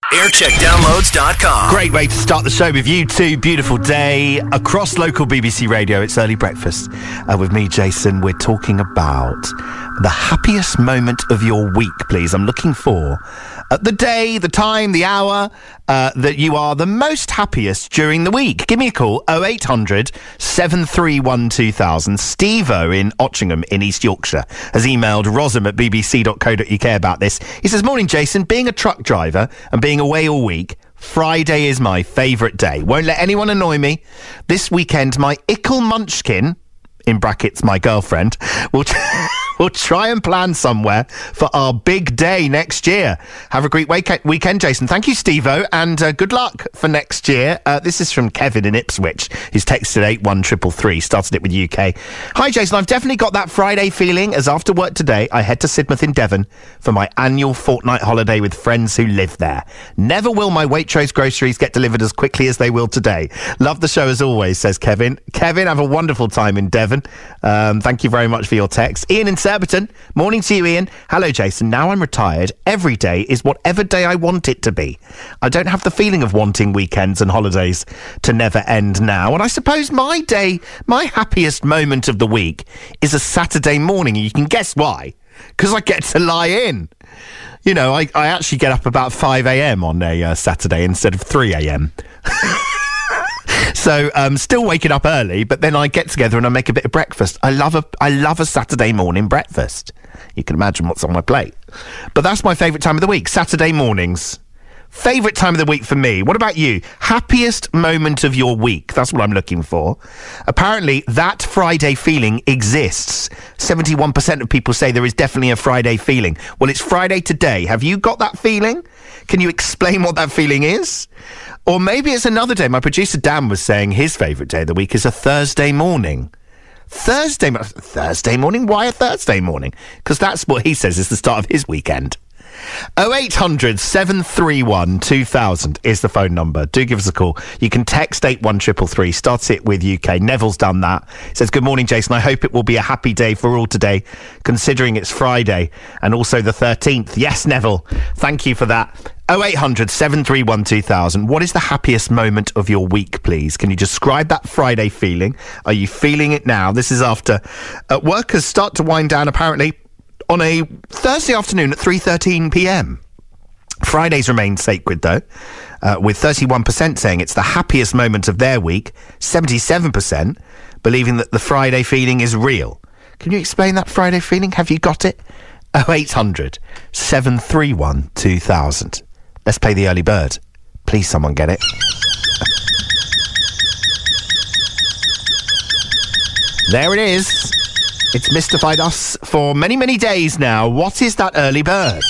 Aircheckdownloads.com. Great way to start the show with you two. Beautiful day across local BBC radio. It's Early Breakfast with me, Jason. We're talking about the happiest moment of your week, please. I'm looking for the day, the time, the hour that you are the most happiest during the week. Give me a call, 0800 731 2000. Steve-O in Otchingham in East Yorkshire has emailed Rosam at bbc.co.uk about this. He says, morning, Jason. Being a truck driver and being away all week, Friday is my favourite day. Won't let anyone annoy me. This weekend, my ickle munchkin, in brackets my girlfriend, will try and plan somewhere for our big day next year. Have a great weekend, Jason. Thank you, Steve-O, and good luck for next year. This is from Kevin in Ipswich. He's texted 81333, started it with UK. Hi, Jason. I've definitely got that Friday feeling as after work today, I head to Sidmouth in Devon for my annual fortnight holiday with friends who live there. Never will my Waitrose groceries get delivered as quickly as they will today. Love the show as always, says Kevin. Kevin, have a wonderful time in Devon. Thank you very much for your text. Ian in Surbiton. Morning to you, Ian. Hello, Jason. Now I'm retired. Every day is whatever day I want it to be. I don't have the feeling of wanting weekends and holidays to never end now. And I suppose my day, my happiest moment of the week is a Saturday morning. And you can guess why. Because I get to lie in. You know, I actually get up about 5 a.m. on a Saturday instead of 3 a.m. So still waking up early, but then I get together and I make a bit of breakfast. I love a Saturday morning breakfast. You can imagine what's on my plate. But that's my favourite time of the week, Saturday mornings. Favourite time of the week for me. What about you? Happiest moment of your week. That's what I'm looking for. Apparently, that Friday feeling exists. 71% of people say there is definitely a Friday feeling. Well, it's Friday today. Have you got that feeling? Can you explain what that feeling is? Or maybe it's another day. My producer Dan was saying his favourite day of the week is a Thursday morning. Thursday morning? Why a Thursday morning? Because that's what he says is the start of his weekend. 0800 731 2000 is the phone number. Do give us a call. You can text 81333. Start it with UK. Neville's done that. He says, good morning, Jason. I hope it will be a happy day for all today, considering it's Friday and also the 13th. Yes, Neville. Thank you for that. 0800 731 2000. What is the happiest moment of your week, please? Can you describe that Friday feeling? Are you feeling it now? This is after workers start to wind down, apparently, on a Thursday afternoon at 3:13 p.m. Fridays remain sacred, though, with 31% saying it's the happiest moment of their week, 77% believing that the Friday feeling is real. Can you explain that Friday feeling? Have you got it? 0800 731 2000. Let's play the early bird. Please, someone get it. There it is. It's mystified us for many, many days now. What is that early bird?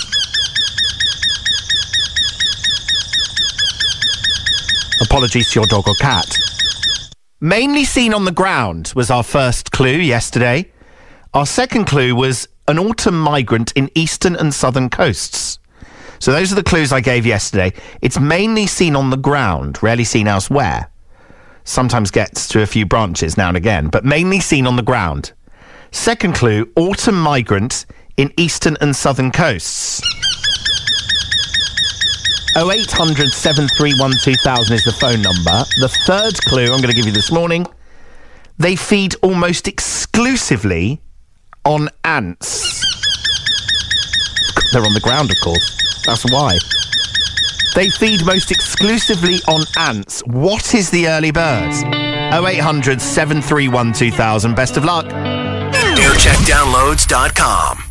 Apologies to your dog or cat. Mainly seen on the ground was our first clue yesterday. Our second clue was an autumn migrant in eastern and southern coasts. So those are the clues I gave yesterday. It's mainly seen on the ground, rarely seen elsewhere. Sometimes gets to a few branches now and again, but mainly seen on the ground. Second clue, autumn migrant in eastern and southern coasts. 0800 731 2000 is the phone number. The third clue I'm going to give you this morning, they feed almost exclusively on ants. They're on the ground, of course. That's why. They feed most exclusively on ants. What is the early bird? 0800 731 2000. Best of luck. Aircheckdownloads.com.